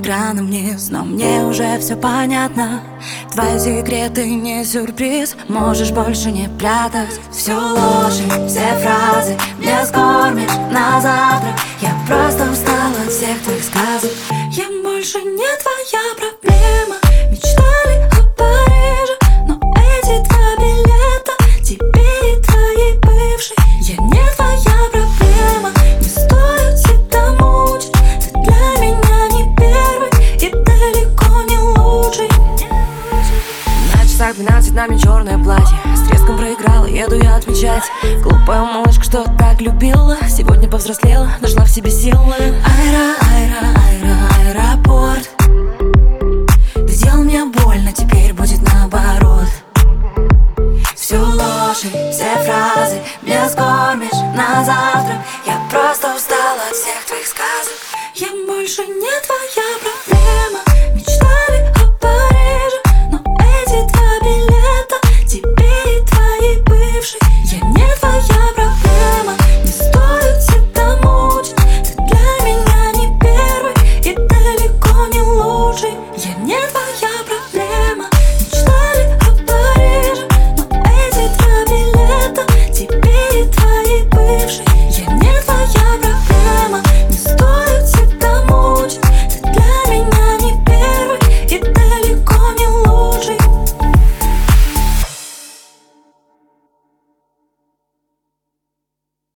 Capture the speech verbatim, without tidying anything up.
экраном вниз, но мне уже все понятно. Твои секреты не сюрприз, можешь больше не прятать. Всю ложь и все фразы мне скормишь на завтрак. Я просто устала от всех твоих сказок. Я больше не твоя проблема. Мечтали о Париже, но эти два билета тебе и твоей бывшей. Я не твоя проблема, не стоит себя мучить. Ты для меня не первый и далеко не лучший. На часах двенадцать, на мне черное платье. С треском проиграла, еду я отмечать. Глупая малышка, что так любила, сегодня повзрослела, нашла в себе силы. Айра, айра, айра, аэропорт. Ты сделал мне больно, теперь будет наоборот. Всю ложь и все фразы мне скормишь на завтрак. Я просто устала от всех твоих сказок. Я больше не твоя проблема.